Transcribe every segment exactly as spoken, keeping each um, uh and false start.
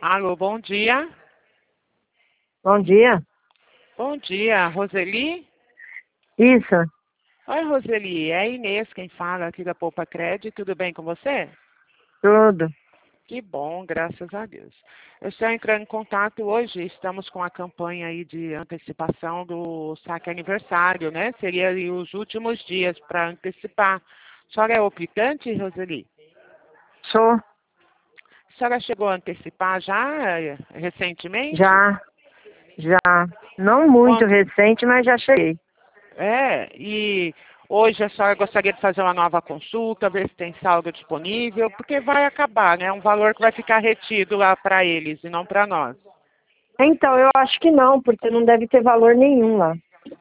Alô, bom dia. Bom dia. Bom dia, Roseli? Isso, Oi, Roseli, é a Inês quem fala aqui da Poupa Crédito. Tudo bem com você? tudo. Que bom, graças a Deus. Eu estou entrando em contato hoje, estamos com a campanha aí de antecipação do saque aniversário, né? Seria ali os últimos dias para antecipar. A senhora é optante, Roseli? Sou, A senhora chegou a antecipar já eh, recentemente? já, já. Não muito Quanto? recente, mas já cheguei. É, e hoje a senhora gostaria de fazer uma nova consulta, ver se tem saldo disponível, porque vai acabar, né? É um valor que vai ficar retido lá para eles e não para nós. Então, eu acho que não, porque não deve ter valor nenhum lá.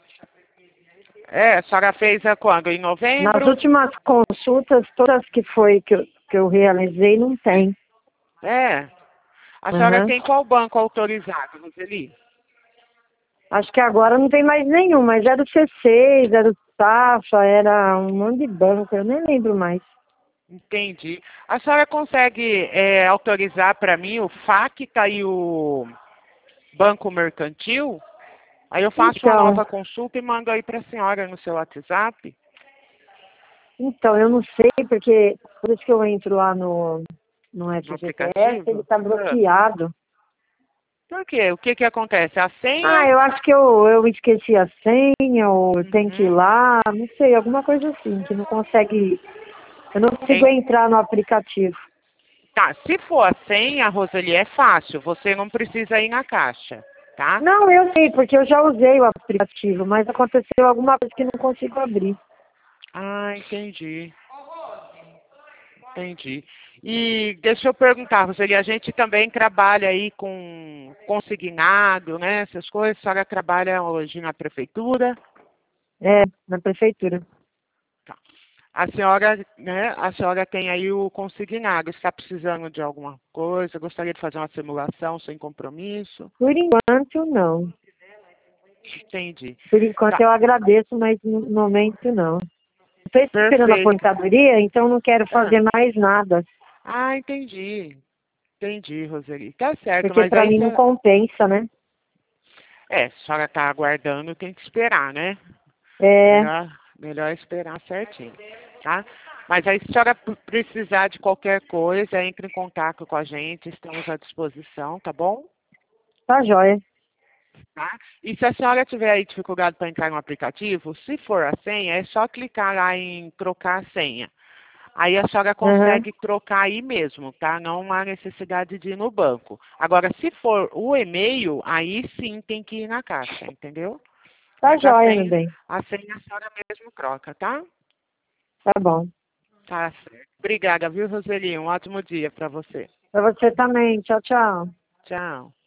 É, a senhora fez a quando? Em Nas novembro? últimas consultas, todas que foi que eu, que eu realizei, não tem. É. A senhora Uhum. tem qual banco autorizado, Roseli? Acho que agora não tem mais nenhum, mas era o C seis, era o Safra, era um monte de banco, eu nem lembro mais. Entendi. A senhora consegue é, autorizar para mim o FACTA e o Banco Mercantil? Aí eu faço uma Então, nova consulta e mando aí para a senhora no seu WhatsApp. então, eu não sei, porque por isso que eu entro lá no, no No F G T S, ele aplicativo? está Ah. bloqueado. Por quê? O que que acontece? A Ah, senha? eu acho que eu, eu esqueci a senha, ou tem que ir Uhum. lá, não sei, alguma coisa assim, que não consegue, eu não consigo Tem... entrar no aplicativo. Tá, se for a senha, Roseli, é fácil. Você não precisa ir na caixa, tá? Não, eu sei, porque eu já usei o aplicativo, mas aconteceu alguma coisa que não consigo abrir. Ah, entendi. Entendi. E deixa eu perguntar, Roseli, a gente também trabalha aí com consignado, né? Essas coisas. A senhora trabalha hoje na prefeitura? É, na prefeitura. Tá. A senhora, né, a senhora tem aí o consignado. Está precisando de alguma coisa? Gostaria de fazer uma simulação sem compromisso? Por enquanto, não. Entendi. Por enquanto Tá, eu agradeço, mas no momento não. Estou esperando a perfeito. aposentadoria, então não quero Ah, fazer mais nada, ah, entendi. Entendi, Roseli. Tá certo, porque mas para aí mim não você... compensa, né? É, se a senhora tá aguardando, tem que esperar, né? É, Melhor, melhor esperar certinho, tá? Mas aí, se a senhora p- precisar de qualquer coisa, entre em contato com a gente, estamos à disposição, tá bom? tá joia. Tá? E se a senhora tiver aí dificuldade para entrar no aplicativo, se for a senha, é só clicar lá em trocar a senha. Aí a senhora Uhum. consegue trocar aí mesmo, tá? Não há necessidade de ir no banco. Agora, se for o e-mail, aí sim tem que ir na caixa, entendeu? Tá Mas a joia, meu senha, bem. a senha a senhora mesmo troca, tá? Tá bom. Tá certo. Obrigada, viu, Roseli? Um ótimo dia para você. Pra você também. Tchau, tchau. Tchau.